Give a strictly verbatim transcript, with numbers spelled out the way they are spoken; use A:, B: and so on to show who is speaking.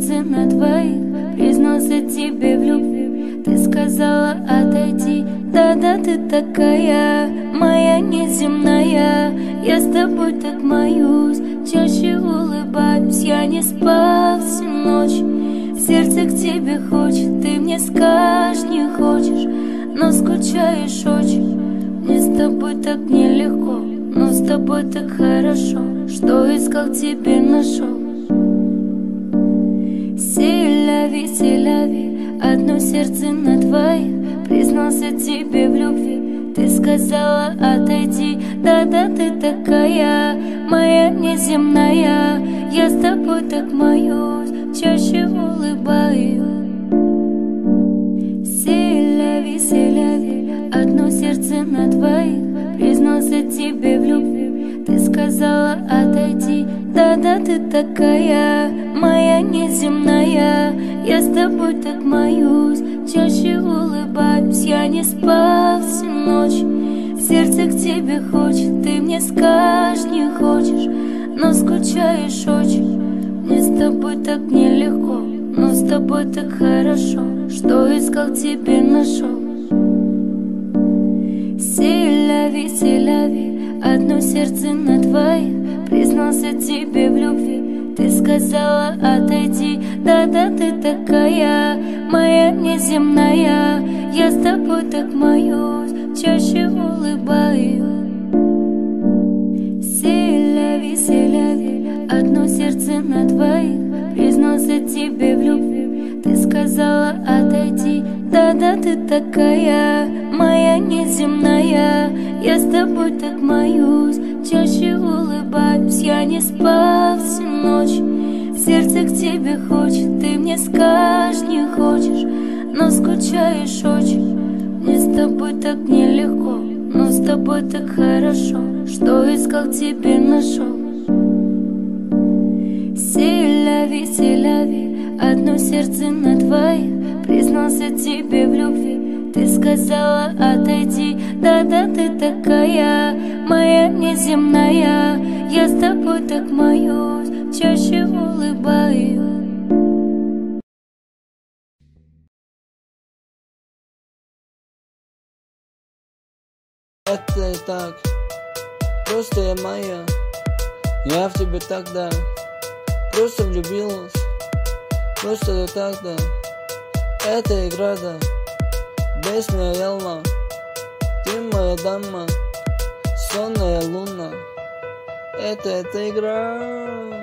A: сердце на двоих, признался тебе в любви. Ты сказала отойти, да-да, ты такая, моя неземная. Я с тобой так моюсь, чаще улыбаюсь. Я не спал всю ночь, сердце к тебе хочет. Ты мне скажешь, не хочешь, но скучаешь очень. Мне с тобой так нелегко, но с тобой так хорошо. Что искал, тебе нашел. Селяви, селяви, одно сердце на двоих, признался тебе в любви. Ты сказала отойти, да-да, ты такая, моя неземная. Я с тобой так моюсь, чаще улыбаюсь. Селяви, селяви, одно сердце на двоих, признался тебе в любви. Ты сказала отойти, да-да, ты такая, моя неземная. Я с тобой так моюсь, чаще улыбаюсь. Я не спал всю ночь, сердце к тебе хочет. Ты мне скажешь, не хочешь, но скучаешь очень. Мне с тобой так нелегко, но с тобой так хорошо. Что искал, тебе нашел. Селяви, селяви, одно сердце на двоих, признался тебе в любви. Ты сказала отойти, да-да, ты такая, моя неземная. Я с тобой так моюсь, чаще улыбаюсь. Селяви, селяви, одно сердце на двоих, признался тебе в любви. Ты сказала отойти, да-да, ты такая, моя неземная. Я с тобой так моюсь, чаще улыбаюсь. Я не спал всю ночь, сердце к тебе хочет. Ты мне скажешь, не хочешь, но скучаешь очень. Мне с тобой так нелегко, но с тобой так хорошо. Что искал, тебе нашел. Селяви, селяви, одно сердце на двоих, признался тебе в любви. Ты сказала отойти, да-да, ты такая, моя неземная. Я с тобой так моюсь, чаще улыбаюсь.
B: Это и так, просто я моя. Я в тебя тогда просто влюбилась, просто тогда. Это игра, да, без меня ялма. Ты моя дама, сонная луна. Это эта игра.